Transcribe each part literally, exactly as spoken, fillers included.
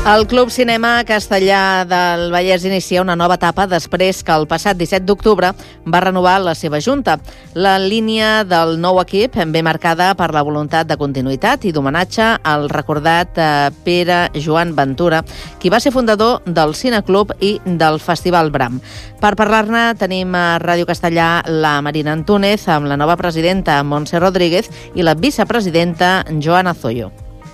El Club Cinema Castellà del Vallès inicia una nova etapa després que el passat disset d'octubre va renovar la seva junta. La línia del nou equip ve marcada per la voluntat de continuïtat i d'homenatge al recordat eh, Pere Joan Ventura, qui va ser fundador del Cineclub i del Festival Bram. Per parlar-ne tenim a Ràdio Castellà la Marina Antúnez amb la nova presidenta Montse Rodríguez i la vicepresidenta Joana Zoyo.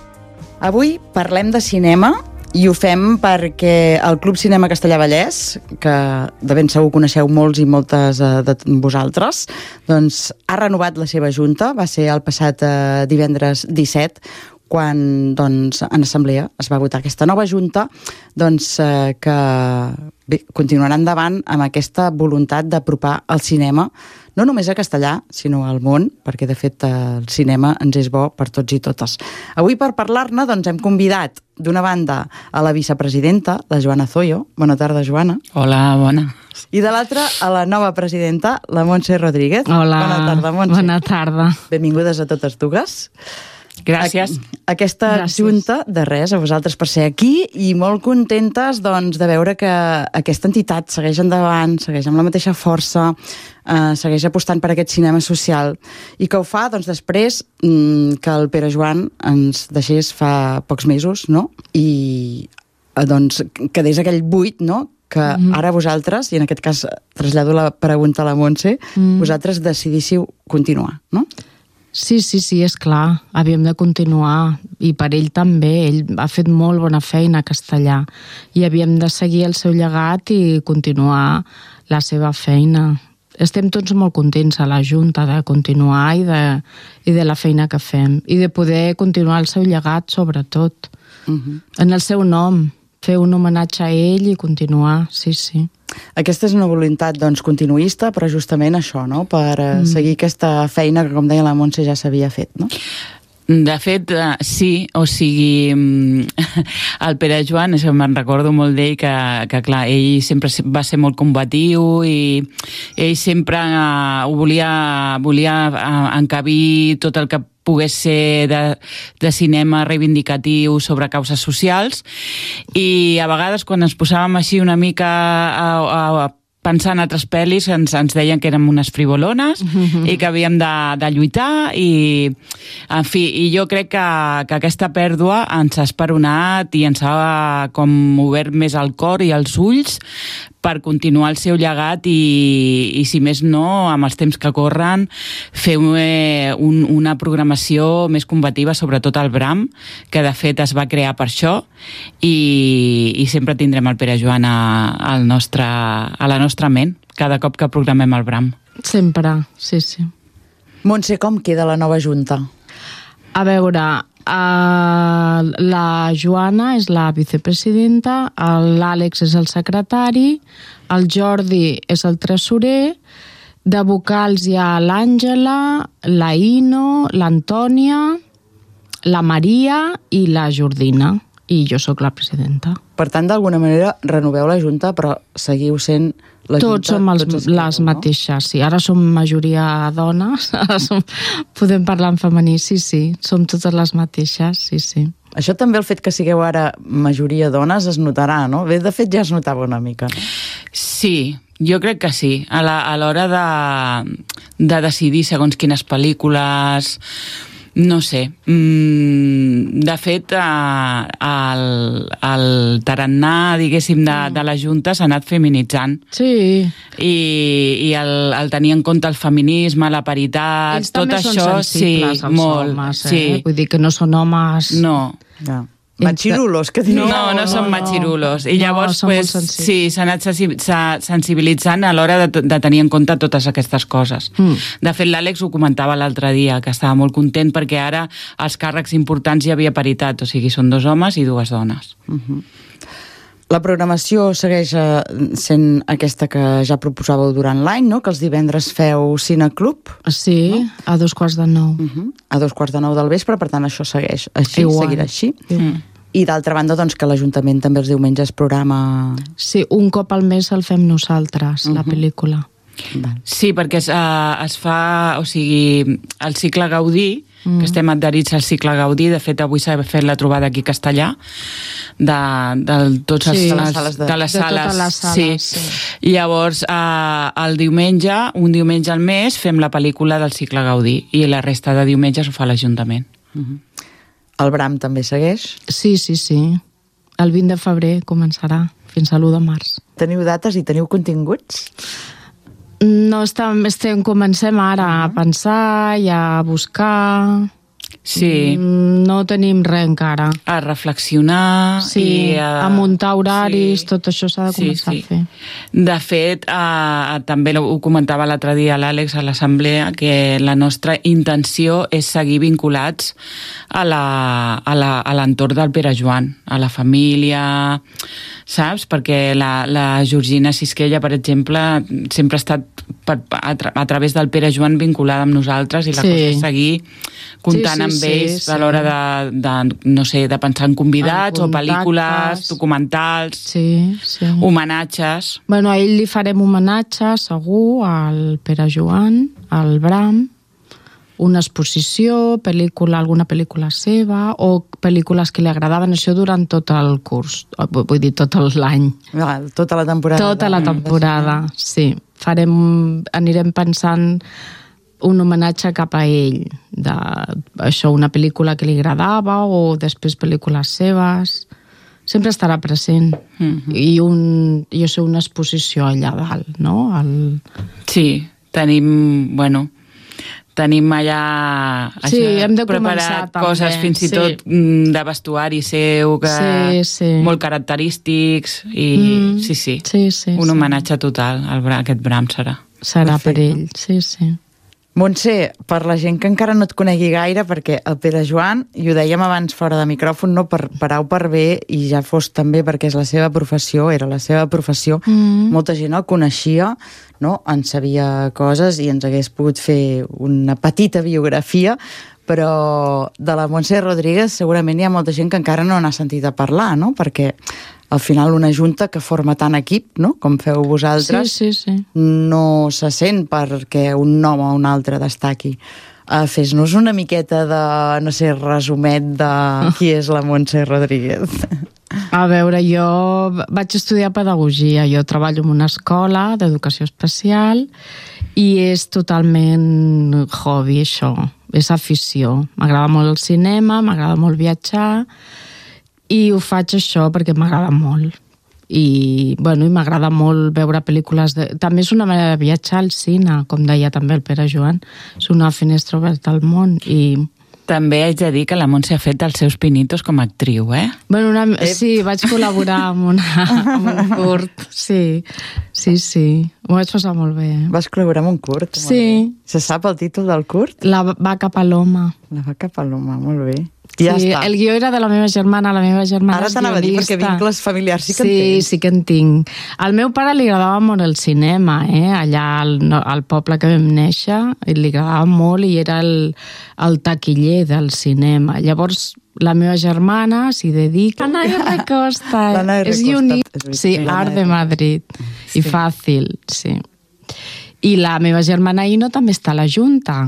Avui parlem de cinema i ho fem perquè el Club Cinema Castellà Vallès, que de ben segur coneixeu molts i moltes eh, de vosaltres, doncs ha renovat la seva junta. Va ser el passat eh, divendres disset, quan doncs, en assemblea es va votar aquesta nova junta, doncs, eh, que bé, continuarà endavant amb aquesta voluntat d'apropar el cinema no només a Castellà, sinó al món, perquè de fet el cinema ens és bo per tots i totes. Avui per parlar-ne doncs, hem convidat d'una banda a la vicepresidenta, la Joana Zoyo. Bona tarda, Joana. Hola, bona. I de l'altra a la nova presidenta, la Montse Rodríguez. Hola. Bona tarda, Montse. Bona tarda. Benvingudes a totes dues. Gràcies. Aquesta Gràcies. junta, de res, a vosaltres per ser aquí i molt contentes doncs, de veure que aquesta entitat segueix endavant, segueix amb la mateixa força, eh, segueix apostant per aquest cinema social i que ho fa doncs, després mm, que el Pere Joan ens deixés fa pocs mesos, no? I eh, doncs, quedés aquell buit, no?, que mm-hmm. ara vosaltres, i en aquest cas trasllado la pregunta a la Montse, mm. vosaltres decidíssiu continuar, no? Sí, sí, sí, és clar. Havíem de continuar. I per ell també. Ell ha fet molt bona feina a Castellà. I havíem de seguir el seu llegat i continuar la seva feina. Estem tots molt contents a la Junta de continuar i de, i de la feina que fem. I de poder continuar el seu llegat, sobretot. Uh-huh. En el seu nom. Fer un homenatge a ell i continuar, sí, sí. Aquesta és una voluntat doncs, continuista, però justament això, no? Per uh, mm. seguir aquesta feina que, com deia la Montse, ja s'havia fet, no? De fet, sí, o sigui, el Pere Joan, me'n recordo molt d'ell, que, que clar, ell sempre va ser molt combatiu i ell sempre ho volia, volia encabir tot el que pogués ser de, de cinema reivindicatiu sobre causes socials, i a vegades quan ens posàvem així una mica a, a, a pensar en altres pel·lis ens, ens deien que érem unes frivolones mm-hmm. i que havíem de, de lluitar i, en fi, i jo crec que, que aquesta pèrdua ens ha esperonat i ens ha com obert més el cor i els ulls per continuar el seu llegat i, i si més no, amb els temps que corren, fer un, una programació més combativa, sobretot al Bram, que de fet es va crear per això, i, i sempre tindrem el Pere Joan a, al nostre, a la nostra ment, cada cop que programem el Bram. Sempre, sí, sí. Montse, com queda la nova junta? A veure, Uh, la Joana és la vicepresidenta, l'Àlex és el secretari, el Jordi és el tresorer, de vocals hi ha l'Àngela, la Ino, l'Antònia, la Maria i la Jordina, i jo sóc la presidenta. Per tant, d'alguna manera renoveu la junta, però seguiu sent la junta... Tots som els, tots les no? mateixes, sí. Ara som majoria dones, ara som, podem parlar en femení, sí, sí. Som totes les mateixes, sí, sí. Això també, el fet que sigueu ara majoria dones, es notarà, no? Bé, de fet, ja es notava una mica, no? Sí, jo crec que sí. A l'hora de, de decidir segons quines pel·lícules... No sé. De fet, el, el tarannà, diguéssim, de, de la Junta s'ha anat feminitzant. Sí. I, i el, el tenir en compte el feminisme, la paritat, ells tot això... Ells també són sensibles, els molt, homes, eh? Sí. Vull dir que no són homes... No. Ja. Machirulos, que diuen. No, no, no són machirulos. I no, llavors, pues, sí, s'ha anat sensibilitzant a l'hora de, de tenir en compte totes aquestes coses. Mm. De fet, l'Àlex ho comentava l'altre dia, que estava molt content perquè ara als càrrecs importants hi havia paritat, o sigui, són dos homes i dues dones. Mm-hmm. La programació segueix sent aquesta que ja proposàveu durant l'any, no? Que els divendres feu cineclub. Sí, no? A dos quarts de nou. Uh-huh. A dos quarts de nou del vespre, per tant això segueix així, Igual. seguirà així. Mm. I d'altra banda, doncs, que l'Ajuntament també els diumenges programa... Sí, un cop al mes el fem nosaltres, uh-huh. la pel·lícula. Sí, perquè es, uh, es fa, o sigui, el cicle Gaudí mm. que estem adherits al cicle Gaudí. De fet, avui s'ha fet la trobada aquí a Castellà de, de, tots sí, els, les sales de, de les de sales. Les sales sí. sí. Llavors, eh, el diumenge, un diumenge al mes, fem la pel·lícula del cicle Gaudí i la resta de diumenges ho fa l'Ajuntament. Mm-hmm. El Bram també segueix? Sí, sí, sí. El vint de febrer començarà, fins a l'u de març. Teniu dates i teniu continguts? No, estem, estem, comencem ara a pensar i a buscar... Sí. No tenim res encara. A reflexionar sí, i a... a muntar horaris, sí. Tot això s'ha de començar sí, sí. a fer. De fet, eh, també ho comentava l'altre dia l'Àlex a l'assemblea, que la nostra intenció és seguir vinculats a l'entorn del Pere Joan, a la família, saps? Perquè la, la Georgina Sisquella, per exemple, sempre ha estat per, a, tra a través del Pere Joan vinculada amb nosaltres i la sí. cosa és seguir comptant sí, sí, amb ells sí, sí. a l'hora de, de, no sé, de pensar en convidats en o pel·lícules, documentals, sí, sí. homenatges. Bueno, a ell li farem homenatge, segur, al Pere Joan, al Bram, una exposició, pel·lícula, alguna pel·lícula seva, o pel·lícules que li agradaven, això durant tot el curs, vull dir, tot l'any. Tota la temporada. Tota la temporada, sí. Farem, anirem pensant un homenatge cap a ell, de, això, una pel·lícula que li agradava o després pel·lícules seves. Sempre estarà present. Mm-hmm. I, un, i això, una exposició allà dalt, no? El... Sí, tenim, bueno, tenim allà sí, això, hem de preparat començar, coses també. fins i sí. tot de vestuari seu, que sí, sí. molt característics i mm, sí, sí, sí, sí un sí. homenatge total al aquest Bram serà. Serà Perfecte. Per ell, sí, sí. Montse, per la gent que encara no et conegui gaire, perquè el Pere Joan, i ho dèiem abans fora de micròfon, no, per parar per bé, i ja fos també perquè és la seva professió, era la seva professió, mm. molta gent el coneixia, no? En sabia coses i ens hagués pogut fer una petita biografia, però de la Montse Rodríguez segurament hi ha molta gent que encara no n'ha sentit a parlar, no? Perquè al final una junta que forma tant equip, no? Com feu vosaltres, sí, sí, sí. no se sent perquè un nom o un altre destaqui. Uh, Fes-nos una miqueta de, no sé, resumet de qui és la Montse Rodríguez. A veure, jo vaig estudiar pedagogia, jo treballo en una escola d'educació especial i és totalment hobby, això, és afició. M'agrada molt el cinema, m'agrada molt viatjar, i ho faig això perquè m'agrada molt. I, bueno, i m'agrada molt veure pel·lícules de... També és una manera de viatjar al cine, com deia també el Pere Joan. És una finestra oberta al món i... També haig de dir que la Montse ha fet els seus pinitos com a actriu, eh? Bueno, una... sí, vaig col·laborar amb, una... amb un curt, sí. Sí, sí. Ho vaig passar molt bé, eh? Vas col·laborar amb un curt? Sí. Se sap el títol del curt? La vaca paloma. La vaca paloma, molt bé. Ja sí, està. El guió era de la meva germana, la meva germana Ara és t'anava a dir, perquè vincles familiars sí que sí, en tens. Sí, sí que en tinc. Al meu pare li agradava molt el cinema, eh? Allà al, al poble que vam néixer, li agradava molt i era el, el taquiller del cinema. Llavors, la meva germana s'hi dedica... La Naia Recosta. La Naia és Recosta. unic. Sí, Art de Madrid. Sí. I fàcil, sí. I la meva germana Ino també està a la Junta.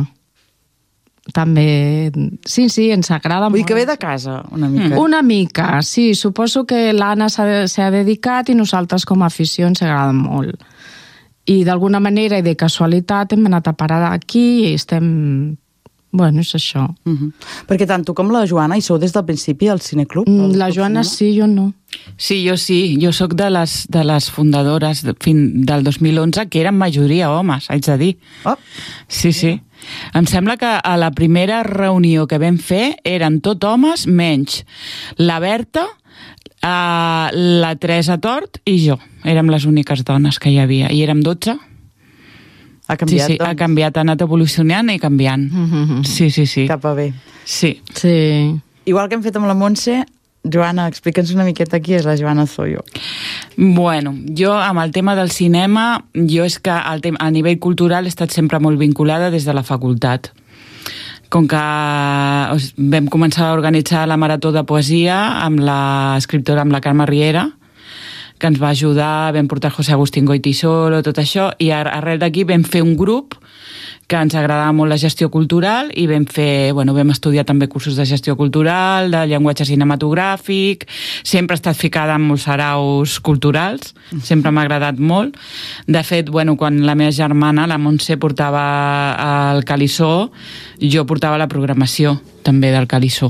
També, sí, sí, ens agrada molt. Vull que ve de casa, una mica. Mm. Una mica, sí. Suposo que l'Anna s'ha dedicat i nosaltres com a afició ens agrada molt. I d'alguna manera i de casualitat hem anat a parar aquí i estem... Bueno, és això. Uh -huh. Perquè tant tu com la Joana hi sou des del principi al Cineclub? Mm, la Joana sí, jo no. Sí, jo sí. Jo sóc de les, de les fundadores de, fin, del dos mil onze, que eren majoria homes, haig de dir. Oh. Sí, sí. Em sembla que a la primera reunió que vam fer eren tot homes, menys la Berta, eh, la Teresa Tort i jo. Érem les úniques dones que hi havia. I érem dotze. Ha canviat, sí, sí, doncs. ha canviat, ha anat evolucionant i canviant. Mm-hmm. Sí, sí, sí. Cap a bé. Sí. Sí. Igual que hem fet amb la Montse, Joana, explica'ns una miqueta qui és la Joana Zoyo. Bueno, jo amb el tema del cinema, jo és que el tema, a nivell cultural he estat sempre molt vinculada des de la facultat. Com que vam començar a organitzar la Marató de Poesia amb l'escriptora, amb la Carme Riera, que ens va ajudar, vam portar José Agustín Goitisolo, tot això, i arrel d'aquí vam fer un grup que ens agradava molt la gestió cultural i vam fer, bueno, vam estudiar també cursos de gestió cultural, de llenguatge cinematogràfic, sempre he estat ficada en molts saraus culturals, sempre m'ha agradat molt. De fet, bueno, quan la meva germana, la Montse, portava el Calissó, jo portava la programació també del Calissó.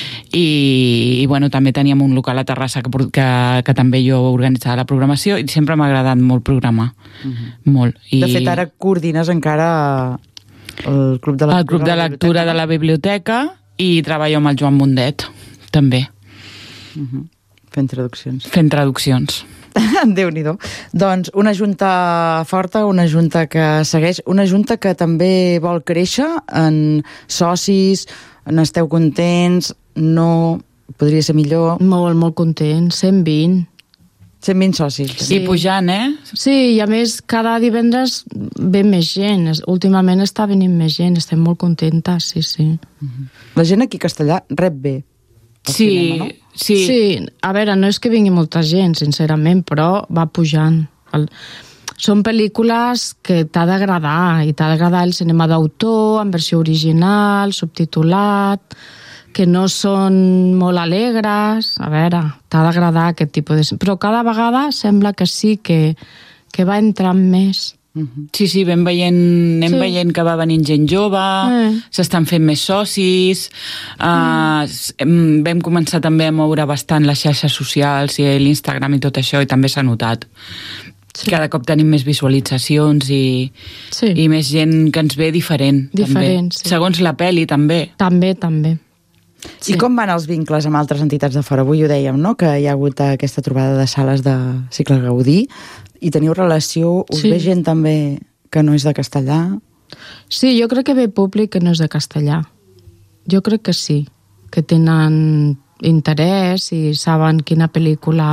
I, i bueno, també teníem un local a Terrassa que, que, que també jo organitzava la programació i sempre m'ha agradat molt programar. Uh-huh. Molt. I... De fet, ara coordines encara el Club de Lectura, el Club de Lectura de la Biblioteca i treballo amb el Joan Mundet, també. Uh-huh. Fent traduccions. Fent traduccions. Déu-n'hi-do. Doncs una junta forta, una junta que segueix, una junta que també vol créixer en socis, n'esteu contents, no... podria ser millor... Molt, molt content, cent vint. cent vint socis. Sí. I pujant, eh? Sí, i a més cada divendres ve més gent. Últimament està venint més gent, estem molt contentes, sí, sí. Uh-huh. La gent aquí a Castellà rep bé. Sí, cinema, no? sí. Sí, a veure, no és que vingui molta gent, sincerament, però va pujant. El... Són pel·lícules que t'ha d'agradar, i t'ha d'agradar el cinema d'autor, en versió original, subtitulat, que no són molt alegres. A veure, t'ha d'agradar aquest tipus de... Però cada vegada sembla que sí, que, que va entrant més. Uh-huh. Sí, sí, vam veient, anem sí. veient que va venint gent jove, eh. s'estan fent més socis, uh, mm. vam començar també a moure bastant les xarxes socials i l'Instagram i tot això, i també s'ha notat. Sí. Cada cop tenim més visualitzacions i, sí. i més gent que ens ve diferent. Diferent, també. Sí. Segons la pel·li, també. També, també. Sí. I com van els vincles amb altres entitats de fora? Avui ho dèiem, no?, que hi ha hagut aquesta trobada de sales de Cicle Gaudí, i teniu relació, us sí. ve gent també que no és de Castellà? Sí, jo crec que ve públic que no és de Castellà. Jo crec que sí, que tenen interès i saben quina pel·lícula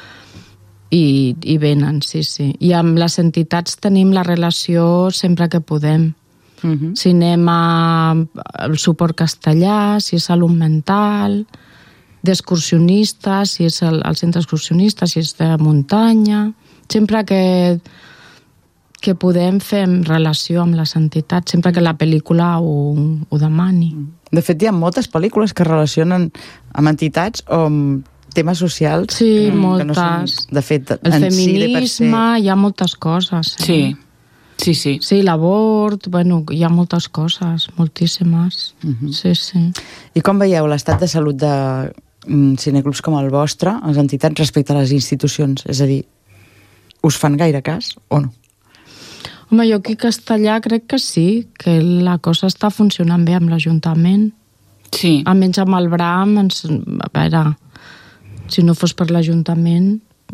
i, i venen, sí, sí. I amb les entitats tenim la relació sempre que podem. Uh-huh. Cinema, el suport castellà, si és salut mental, d'excursionistes, si és el, el centre excursionista, si és de muntanya... Sempre que, que podem fer relació amb les entitats, sempre que la pel·lícula ho, ho demani. De fet, hi ha moltes pel·lícules que relacionen amb entitats o amb temes socials. Sí, que, moltes. Que no són, de fet, el en feminisme, si de per ser... hi ha moltes coses. Eh? Sí, sí, sí. Sí, l'abort, bueno, hi ha moltes coses, moltíssimes. Uh-huh. Sí, sí. I com veieu l'estat de salut de cineclubs com el vostre, les entitats, respecte a les institucions? És a dir, us fan gaire cas o no? Home, jo aquí a Castellà crec que sí, que la cosa està funcionant bé amb l'Ajuntament. Sí. Almenys amb el Bram, ens, a veure, si no fos per l'Ajuntament,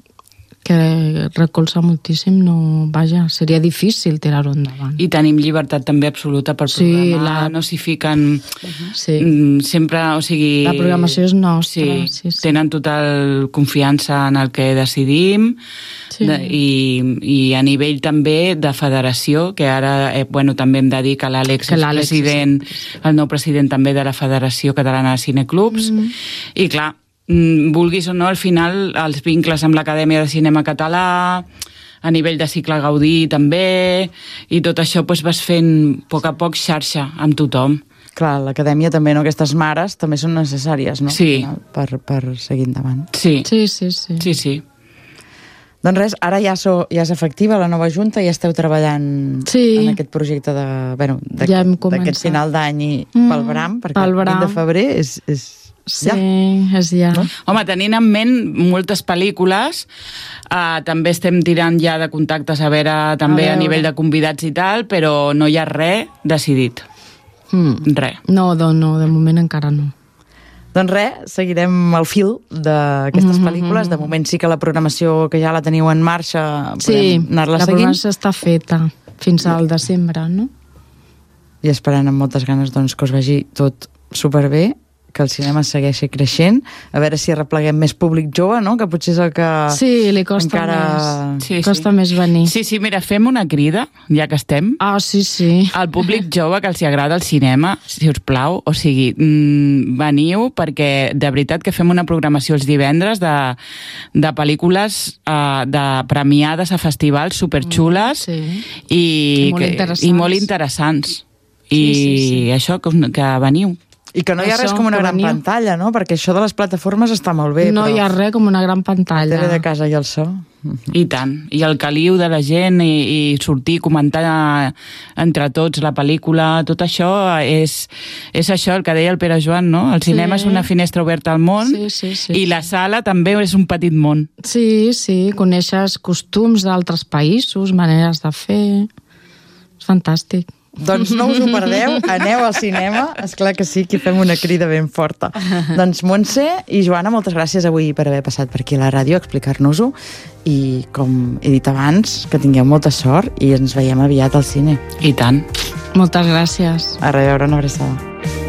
que recolza moltíssim, no, vaja, seria difícil tirar-ho endavant. I tenim llibertat també absoluta per programar, sí, la... no s'hi fiquen sí. sempre, o sigui... La programació és nostra. Sí, sí, sí. Tenen total confiança en el que decidim, sí. de, i, i a nivell també de federació, que ara, eh, bueno, també hem de dir que l'Àlex és president, sí. el nou president també de la Federació Catalana de Cineclubs, mm. i clar, vulguis o no, al final els vincles amb l'Acadèmia de Cinema Català, a nivell de Cicle Gaudí també, i tot això doncs, vas fent a poc a poc xarxa amb tothom. Clar, l'Acadèmia també, no? Aquestes mares també són necessàries, no? Sí. Per, per seguir endavant. Sí. Sí, sí, sí. sí, sí. Doncs res, ara ja, so, ja és efectiva la nova Junta, ja esteu treballant sí. en aquest projecte de, bueno, ja d'aquest final d'any i mm, pel Bram, perquè el vint de febrer és... és Sí, ja. és ja. No? Home, tenint en ment moltes pel·lícules, uh, també estem tirant ja de contactes a veure també a, a nivell de convidats i tal, però no hi ha res decidit. Mm. Res. No, no, no, de moment encara no. Doncs res, seguirem el fil d'aquestes mm-hmm. pel·lícules. De moment sí que la programació que ja la teniu en marxa, sí, podem anar-la seguint. Sí, la programació està feta fins al desembre, no? I esperant amb moltes ganes doncs, que us vagi tot superbé, que el cinema segueixi creixent, a veure si arrepleguem més públic jove, no? Que potser és el que Sí, li costa encara... més. Sí, costa sí. més venir. Sí, sí, mira, fem una crida, ja que estem. Ah, sí, sí. Al públic jove que els hi agrada el cinema, si us plau, o sigui, mmm, veniu, perquè de veritat que fem una programació els divendres de, de pel·lícules uh, de premiades a festivals superxules sí. i, I molt que, interessants. i molt interessants. Sí, I sí, sí. això, que, us- que veniu. I que no hi ha Això, res com una que gran veniu. pantalla, no? Perquè això de les plataformes està molt bé, No però hi ha res com una gran la pantalla. tele de casa i el so... I tant. I el caliu de la gent i, i sortir, comentar entre tots la pel·lícula, tot això és, és això, el que deia el Pere Joan, no? El cinema Sí. és una finestra oberta al món Sí, sí, sí, i la sala també és un petit món. Sí, sí, coneixes costums d'altres països, maneres de fer... És fantàstic. Doncs no us ho perdeu, aneu al cinema, esclar que sí, que fem una crida ben forta. Doncs Montse i Joana, moltes gràcies avui per haver passat per aquí a la ràdio a explicar-nos-ho i, com he dit abans, que tingueu molta sort i ens veiem aviat al cine. I tant. Moltes gràcies. A reveure, una abraçada.